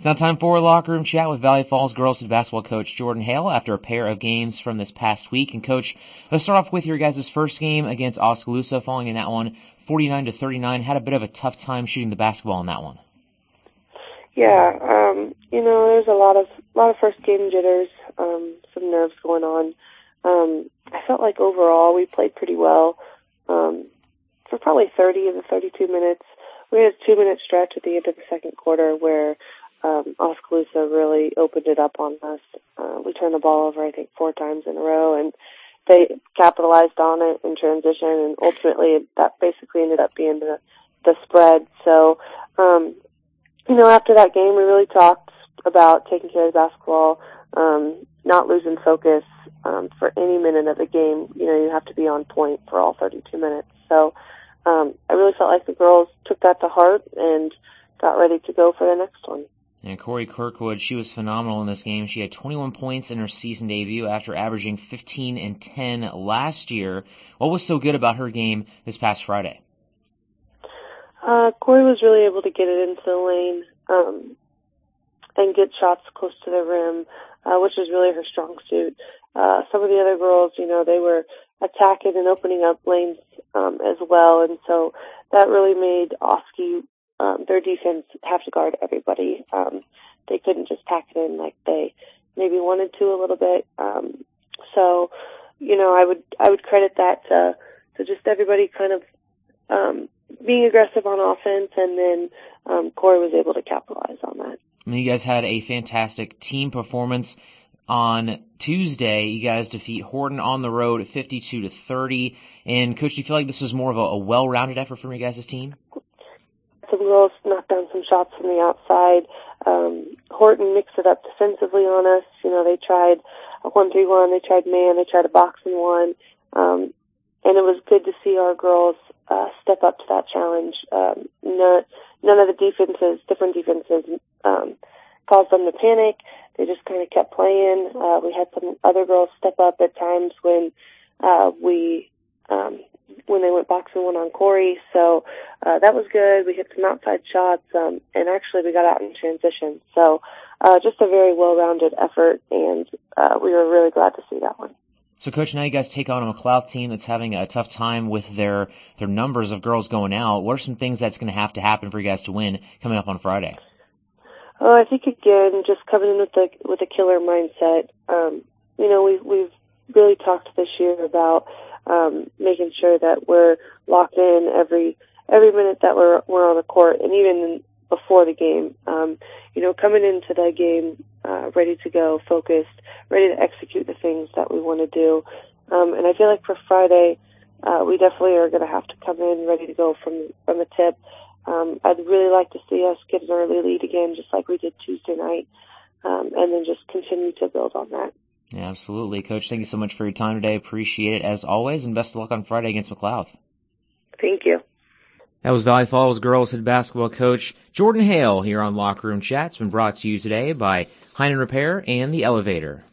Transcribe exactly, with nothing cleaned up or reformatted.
Now time for a locker room chat with Valley Falls girls head basketball coach Jordan Hale after a pair of games from this past week. And Coach, let's start off with your guys' first game against Oskaloosa, falling in that one forty-nine to thirty-nine. Had a bit of a tough time shooting the basketball in that one. Yeah, um, you know, there's a lot of lot of first game jitters, um, some nerves going on. Um, I felt like overall we played pretty well. Um, for probably thirty of the thirty-two minutes, we had a two-minute stretch at the end of the second quarter where um, Oskaloosa really opened it up on us. Uh, we turned the ball over, I think, four times in a row, and they capitalized on it in transition, and ultimately that basically ended up being the, the spread. So, um, you know, after that game, we really talked about taking care of the basketball, um, not losing focus um, for any minute of the game. You know, you have to be on point for all thirty-two minutes. So um, I really felt like the girls took that to heart and got ready to go for the next one. And Corey Kirkwood, she was phenomenal in this game. She had twenty-one points in her season debut after averaging fifteen and ten last year. What was so good about her game this past Friday? Uh, Corey was really able to get it into the lane um, and get shots close to the rim, uh, which is really her strong suit. Uh, some of the other girls, you know, they were attacking and opening up lanes um, as well, and so that really made Oski, um, their defense, have to guard everybody. Um, they couldn't just pack it in like they maybe wanted to a little bit. Um, so, you know, I would I would credit that to, to just everybody kind of um, being aggressive on offense, and then um, Corey was able to capitalize on that. I mean, you guys had a fantastic team performance on Tuesday. You guys defeat Horton on the road at fifty-two to thirty. And Coach, do you feel like this was more of a, a well-rounded effort from your guys' team? Some girls knocked down some shots from the outside. Um, Horton mixed it up defensively on us. You know, they tried a one three one, they tried man, they tried a box and one. Um, and it was good to see our girls uh, step up to that challenge. Um, no, none of the defenses, different defenses, um, caused them to panic. They just kind of kept playing. Uh, we had some other girls step up at times when uh, we um, when they went box and one on Corey. So uh, that was good. We hit some outside shots, um, and actually we got out in transition. So uh, just a very well-rounded effort, and uh, we were really glad to see that one. So, Coach, now you guys take on a McLeod team that's having a tough time with their their numbers of girls going out. What are some things that's going to have to happen for you guys to win coming up on Friday? Oh, I think again, just coming in with the with a killer mindset. Um, you know, we've we've really talked this year about um, making sure that we're locked in every every minute that we're we're on the court, and even before the game. Um, you know, coming into the game uh, ready to go, focused, ready to execute the things that we want to do. Um, and I feel like for Friday, uh, we definitely are going to have to come in ready to go from from the tip. Um, I'd really like to see us get an early lead again, just like we did Tuesday night, um, and then just continue to build on that. Yeah, absolutely. Coach, thank you so much for your time today. Appreciate it as always, and best of luck on Friday against McLeod. Thank you. That was Valley Falls girls head basketball coach Jordan Hale here on Locker Room Chat. It's been brought to you today by Heinen Repair and The Elevator.